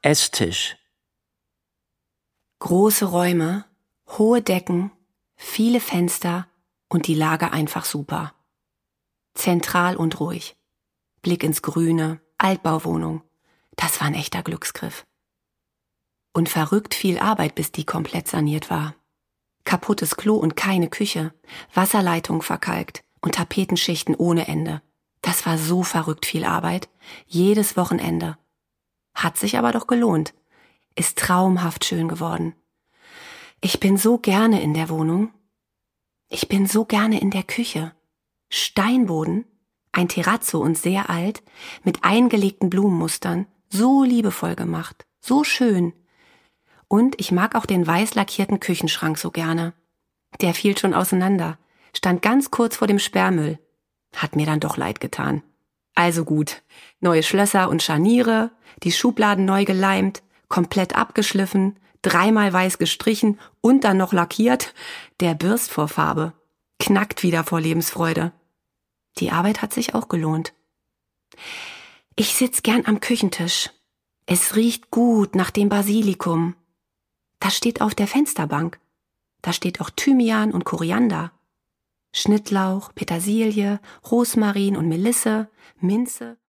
Esstisch. Große Räume, hohe Decken, viele Fenster und die Lage einfach super. Zentral und ruhig. Blick ins Grüne, Altbauwohnung. Das war ein echter Glücksgriff. Und verrückt viel Arbeit, bis die komplett saniert war. Kaputtes Klo und keine Küche, Wasserleitung verkalkt und Tapetenschichten ohne Ende. Das war so verrückt viel Arbeit, jedes Wochenende. Hat sich aber doch gelohnt. Ist traumhaft schön geworden. Ich bin so gerne in der Wohnung. Ich bin so gerne in der Küche. Steinboden, ein Terrazzo und sehr alt, mit eingelegten Blumenmustern, so liebevoll gemacht, so schön. Und ich mag auch den weiß lackierten Küchenschrank so gerne. Der fiel schon auseinander, stand ganz kurz vor dem Sperrmüll. Hat mir dann doch leid getan. Also gut, neue Schlösser und Scharniere, die Schubladen neu geleimt, komplett abgeschliffen, 3-mal weiß gestrichen und dann noch lackiert. Der Bürst vor Farbe. Knackt wieder vor Lebensfreude. Die Arbeit hat sich auch gelohnt. Ich sitz gern am Küchentisch. Es riecht gut nach dem Basilikum. Das steht auf der Fensterbank. Da steht auch Thymian und Koriander. Schnittlauch, Petersilie, Rosmarin und Melisse, Minze.